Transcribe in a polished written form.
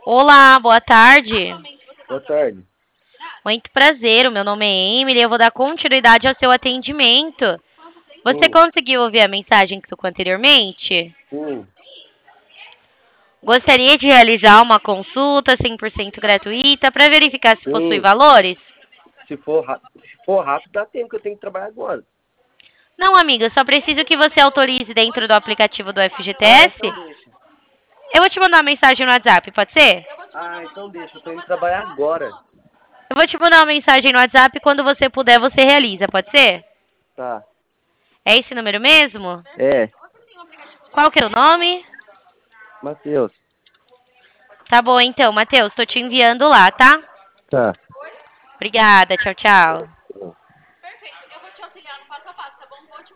Olá, boa tarde. Boa tarde. Muito prazer, o meu nome é Emily e eu vou dar continuidade ao seu atendimento. Você Sim, conseguiu ouvir a mensagem que tocou anteriormente? sim, Gostaria de realizar uma consulta 100% gratuita para verificar se possui sim. valores? Se for rápido, dá tempo que eu tenho que trabalhar agora. Não, amiga, só preciso que você autorize dentro do aplicativo do Ah, FGTS. então deixa. Eu vou te mandar uma mensagem no WhatsApp, pode ser? Ah, então deixa. Eu tô indo trabalhar agora. Eu vou te mandar uma mensagem no WhatsApp e quando você puder, você realiza, pode ser? Tá. É esse número mesmo? É, Qual que é o nome? Matheus. Tá bom então, Matheus, tô te enviando lá, tá? Tá. Obrigada, tchau, tchau.